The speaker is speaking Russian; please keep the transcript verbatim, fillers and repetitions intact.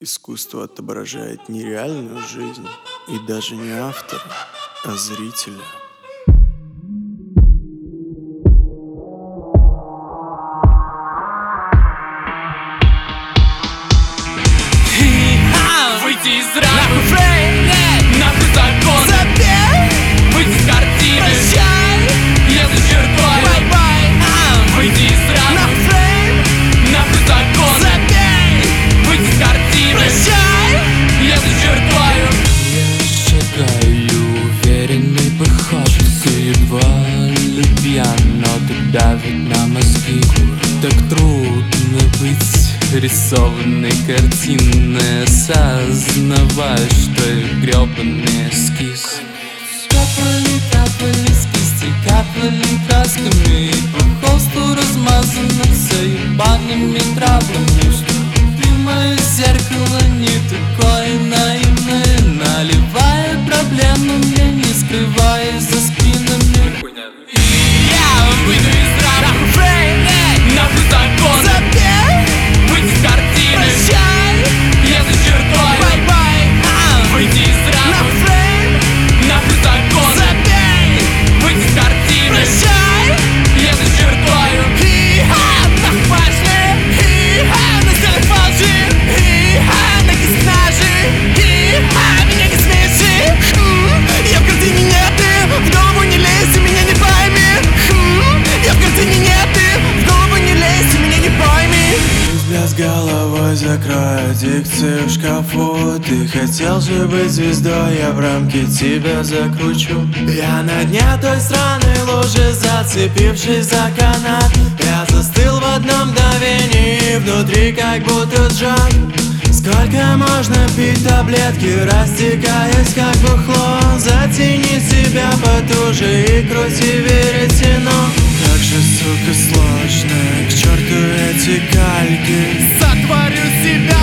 Искусство отображает не реальную жизнь, и даже не автора, а зрителя. Выйти из рамы, нахуй закон, забей, выйти с картины, прощай, я за чертой, бай-бай, выйти из рамы, нахуй закон, забей, выйти с картины, прощай, я за чертою. Я шагаю уверенной походкой, едва любя, но ты давит на мозги. Так трудно быть рисованной картиной, осознавая, что я гребаный эскиз. Капали, капали с кисти, капали красками, по холсту размазано заебанными травами. Ты мое зеркало не такое наивное, наливая проблемы мне, не скрывая за спинами. Я выйду из рамы, нахуй закон, забей, выйти с картины, прощай, я за чертой, бай-бай, выйти из рамы, нахуй закон, забей, выйти с картины, прощай, я за чертою. Хи-ха, нахуй пошли, хи-ха, на стены фалши, хи-ха, на киснажи, хи-ха, меня не смеши. Я в картине нет, ты в голову не лезь, меня не пойми. Я в картине нет, ты в голову не лезь, меня не пойми. Взгляд с головой закрою дикцию в шкафу. Ты хотел же быть звездой, я в рамки тебя закручу. Я на дне той странной лужи, зацепившись за канат. Я застыл в одном мгновении, внутри как будто сжат. Сколько можно пить таблетки, растекаясь как бухло? Затяни себя потуже и крути веретено. Как же, сука, сложно, к черту эти кальки. Сотворю себя